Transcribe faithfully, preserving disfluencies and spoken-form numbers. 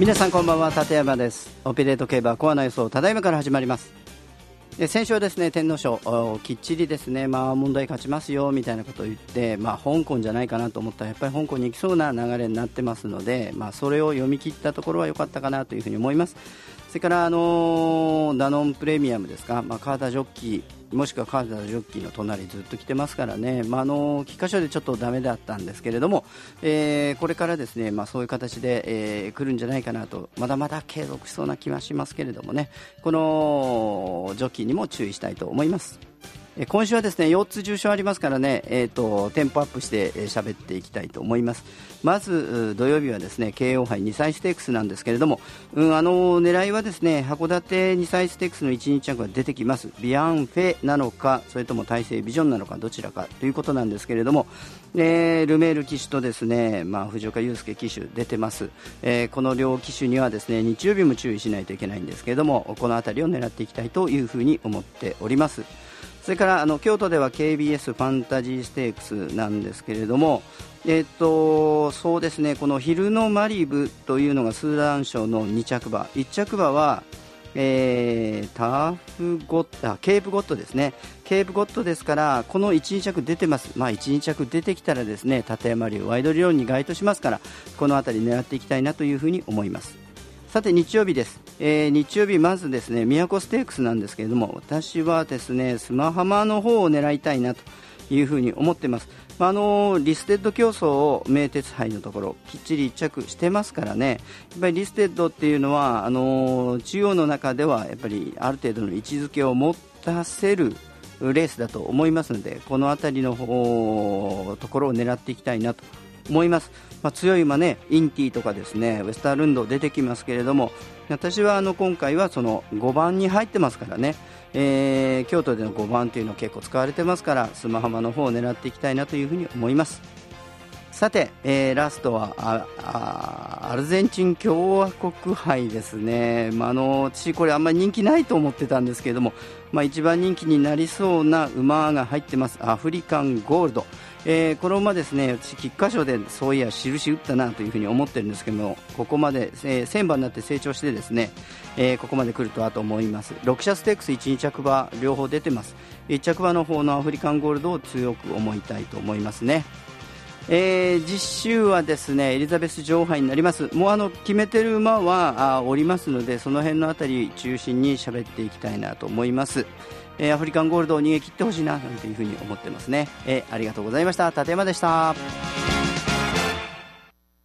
皆さんこんばんは、立山です。オペレート競馬コアな予想、ただいまから始まります。で先週はですね、天皇賞きっちりですね、まあ、問題勝ちますよみたいなことを言って、まあ、香港じゃないかなと思ったらやっぱり香港に行きそうな流れになってますので、まあ、それを読み切ったところは良かったかなというふうに思います。それから、あのー、ダノンプレミアムですか、まあ、川田ジョッキーもしくは川田ジョッキーの隣ずっと来てますからね、まあ、あの菊花賞でちょっとダメだったんですけれども、えー、これからですね、まあ、そういう形で、えー、来るんじゃないかなと、まだまだ継続しそうな気はしますけれどもね、このジョッキーにも注意したいと思います。今週はですねよっつ重賞ありますからね、えー、とテンポアップして喋、えー、っていきたいと思います。まず土曜日はですね慶応杯にさいステークスなんですけれども、うん、あの狙いはですね函館にさいステークスのいちにち着が出てきます。ビアンフェなのか、それとも大西ビジョンなのか、どちらかということなんですけれども、えー、ルメール騎手とですね、まあ、藤岡祐介騎手出てます。えー、この両騎手にはですね日曜日も注意しないといけないんですけれども、この辺りを狙っていきたいというふうに思っております。それからあの京都では ケービーエス ファンタジーステークスなんですけれども、えー、とそうですね、この昼のマリブというのがスーダン賞のに着馬、いち着馬は、えー、ターフゴット、ケープゴットですね。ケープゴットですから、このいち、に着出てます。まあ、いち、に着出てきたらですね立山流ワイド理論に該当しますから、この辺り狙っていきたいなというふうに思います。さて日曜日です。えー、日曜日まずですね宮古ステークスなんですけれども、私はですねスマハマの方を狙いたいなというふうに思っています。まあ、あのリステッド競争を名鉄杯のところきっちりいっ着してますからね、やっぱりリステッドっていうのはあの中央の中ではやっぱりある程度の位置づけを持たせるレースだと思いますので、この辺りの方ところを狙っていきたいなと思います。まあ、強い馬ね、インティとかですねウェスタールンド出てきますけれども、私はあの今回はそのごばんに入ってますからね、えー、京都でのごばんというの結構使われてますから、スマハマの方を狙っていきたいなというふうに思います。さて、えー、ラストはああアルゼンチン共和国杯ですね。まあ、あの私これあんまり人気ないと思ってたんですけれども、まあ、一番人気になりそうな馬が入ってます。アフリカンゴールド、えー、この馬ですね、私菊花賞でそういや印打ったなというふうに思ってるんですけども、ここまで、えー、せんばんになって成長してですね、えー、ここまで来るとはと思います。ろく社ステークスいち、に着馬両方出てます。いち着馬の方のアフリカンゴールドを強く思いたいと思いますね。えー、実週はですねエリザベス女王杯になります。もうあの決めてる馬はあおりますので、その辺のあたり中心に喋っていきたいなと思います。えー、アフリカンゴールドを逃げ切ってほしいなというふうに思ってますね。えー、ありがとうございました。立山でした。